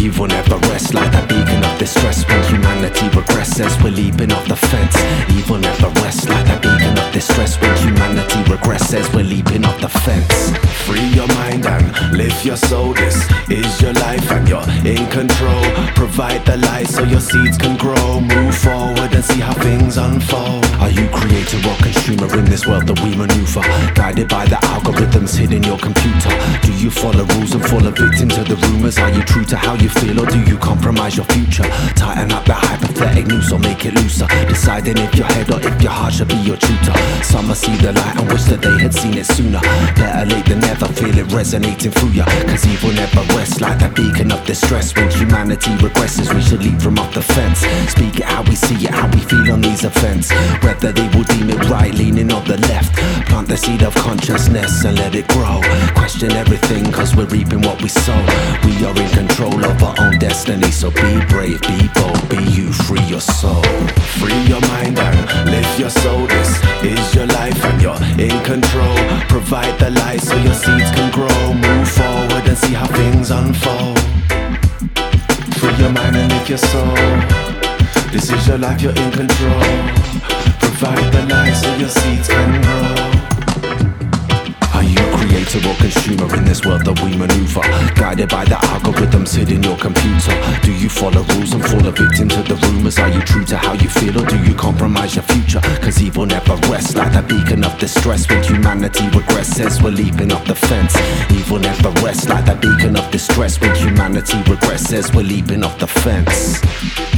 Evil never rests like that beacon of distress when humanity regresses, we're leaping off the fence. Evil never rests like that beacon of distress when humanity regresses, we're leaping off the fence. Free your mind and live your soul. This is your life and you're in control. Provide the light so your seeds can grow. Move forward and see how things unfold. Are you creator or consumer in this world that we maneuver? Guided by the algorithms hidden in your computer. Do you follow rules and fall a victim to the rumors? Are you true to how you feel or do you compromise your future? Tighten up the hypothetic noose or make it looser. Deciding if your head or if your heart should be your tutor. Some must see the light and wish that they had seen it sooner. Better late than never, feel it resonating through ya. Cause evil never rests like that beacon of distress. When humanity regresses, we should leap from off the fence. Speak it how we see it, how we feel on these events. Whether they will deem it right, leaning on the left. Plant the seed of consciousness and let it grow. Question everything cause we're reaping what we sow. We are in control of our own destiny. So be brave, be bold, be you, free your soul. Free your mind and live your soul. This is your life and you're in control. Provide the light so your seeds can grow. Move forward and see how things unfold. Free your mind and live your soul. This is your life, you're in control. Provide the light so your seeds can grow. Are you creator or consumer in this world that we maneuver? Guided by the algorithms hidden in your computer. Do you follow rules and fall a victim to the rumors? Are you true to how you feel or do you compromise your future? Cause evil never rests like that beacon of distress. When humanity regresses, we're leaping off the fence. Evil never rests like that beacon of distress. When humanity regresses, we're leaping off the fence.